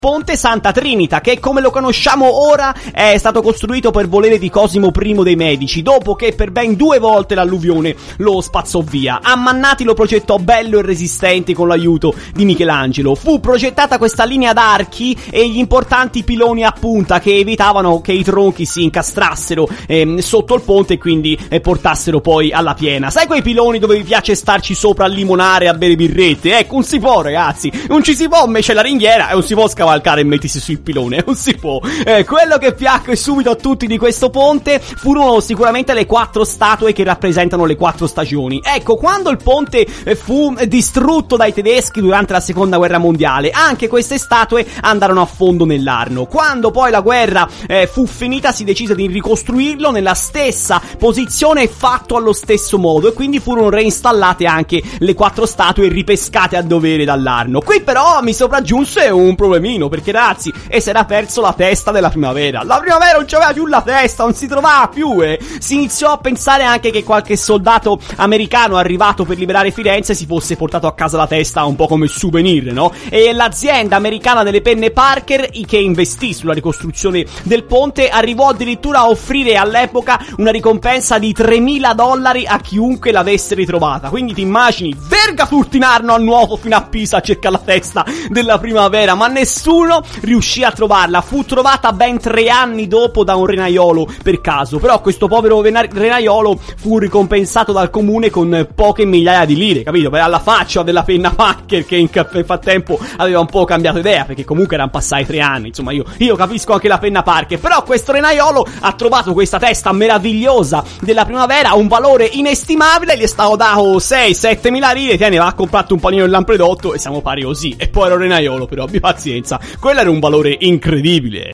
Ponte Santa Trinita, che come lo conosciamo ora è stato costruito per volere di Cosimo I dei Medici, dopo che per ben 2 volte l'alluvione lo spazzò via. Ammannati lo progettò bello e resistente con l'aiuto di Michelangelo. Fu progettata questa linea d'archi e gli importanti piloni a punta che evitavano che i tronchi si incastrassero sotto il ponte e quindi portassero poi alla piena. Sai quei piloni dove vi piace starci sopra a limonare, a bere birrette? Ecco, non si può, ragazzi, non ci si può, invece la ringhiera e non si può scavalcare e mettersi sul pilone, non si può. Quello che piacque subito a tutti di questo ponte furono sicuramente le 4 statue che rappresentano le 4 stagioni. Ecco, quando il ponte fu distrutto dai tedeschi durante la seconda guerra mondiale, anche queste statue andarono a fondo nell'Arno. Quando poi la guerra fu finita, si decise di ricostruirlo nella stessa posizione e fatto allo stesso modo, e quindi furono reinstallate anche le 4 statue ripescate a dovere dall'Arno. Qui però mi sopraggiunse un problemino, perché ragazzi, e si era perso la testa della primavera. La primavera non c'aveva più la testa, non si trovava più, Si iniziò a pensare anche che qualche soldato americano arrivato per liberare Firenze si fosse portato a casa la testa un po' come souvenir, no? E l'azienda americana delle penne Parker, che investì sulla ricostruzione del ponte, arrivò addirittura a offrire all'epoca una ricompensa di $3.000 a chiunque l'avesse ritrovata. Quindi ti immagini, verga Furtinarno a nuoto fino a Pisa a cercare la testa della primavera, ma nessuno riuscì a trovarla. Fu trovata ben 3 anni dopo da un renaiolo per caso, però questo povero renaiolo fu ricompensato dal comune con poche migliaia di lire, capito? Per alla faccia della penna Parker, che nel frattempo aveva un po' cambiato idea, perché comunque erano passati 3 anni, insomma io capisco anche la penna Parker, però questo renaiolo ha trovato questa testa meravigliosa della primavera a un valore inestimabile, gli è stato dato 6-7 mila lire, tieni, va a comprarti un panino del Lampredotto e siamo pari così. E poi era un renaiolo, però abbi pazienza, quello era un valore incredibile.